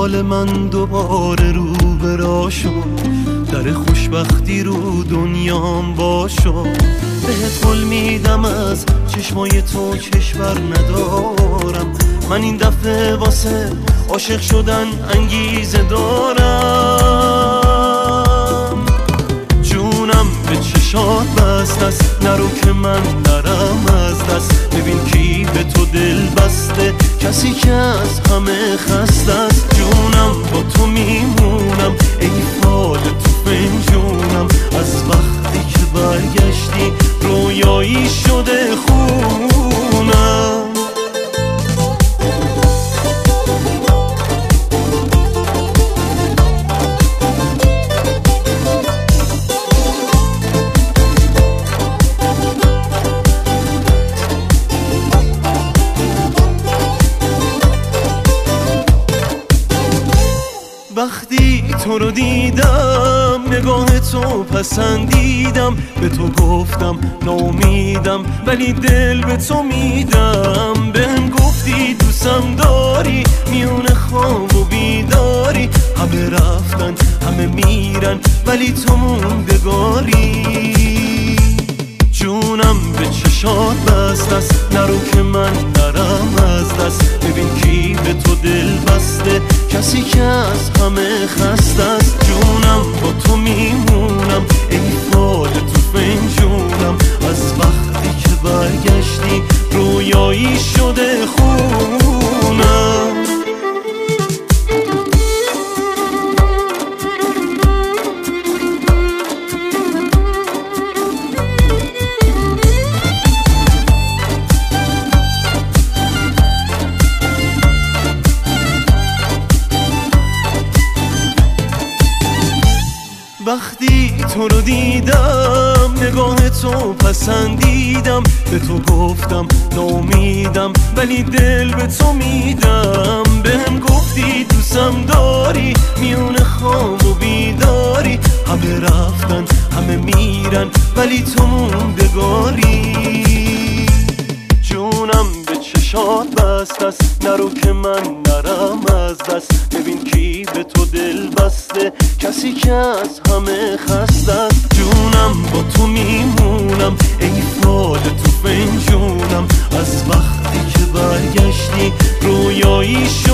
حال من دوباره رو به راه شد، در خوشبختی رو دنیام باشو. بهت قول میدم از چشمای تو کشور ندارم، من این دفعه واسه عاشق شدن انگیزه دارم. جونم به چشات بست است، نرو که من نرم از دست. ببین کی به تو دل بسته، کسی که از همه خسته است. جونم با تو میمونم، ای فال تو فنجونم. از وقتی که برگشتی رویایی شده خونم. وقتی تو رو دیدم نگاه تو پسندیدم، به تو گفتم ناامیدم ولی دل به تو میدم. بهم گفتی دوستم داری، میون خواب و بیداری. همه رفتن همه میرن ولی تو موندگاری. جونم به چشات بست است، نرو که من نرم از دست. ببین کی به تو دل بسته، کسی که از همه خسته است. جونم با تو میمونم، ای فال تو فنجونم. از وقتی که برگشتی رویایی شده خونم. وقتی تو رو دیدم نگاه تو پسندیدم، به تو گفتم ناامیدم ولی دل به تو میدم. بهم گفتی دوستم داری، میون خواب و بیداری. همه رفتن همه میرن ولی تو موندگاری. جونم به چشات بست است، نرو که من نرم از دست. ببین کی به تو دل بسته، کسی که از همه خسته است. جونم با تو میمونم، ای فال تو فنجونم. از وقتی که برگشتی رویایی شد